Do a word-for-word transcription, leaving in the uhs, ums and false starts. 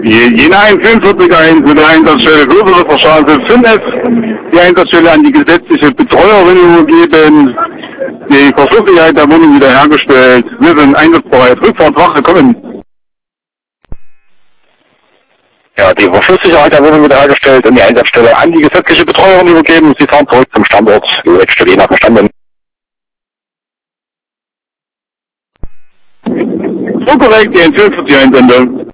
Jena einundfünfzig eins mit der Einsatzstelle Größere Straße fünf F. Die Einsatzstelle an die gesetzliche Betreuerin übergeben. Die Verschlusssicherheit der Wohnung wiederhergestellt. Wir sind einsatzbereit. Rückfahrt, Wache, kommen. Ja, die Verschlusssicherheit der Wohnung wiederhergestellt und die Einsatzstelle an die gesetzliche Betreuerin übergeben. Sie fahren zurück zum Standort. Die letzte Jena verstanden. So korrekt, die einundfünfzig Einsendung.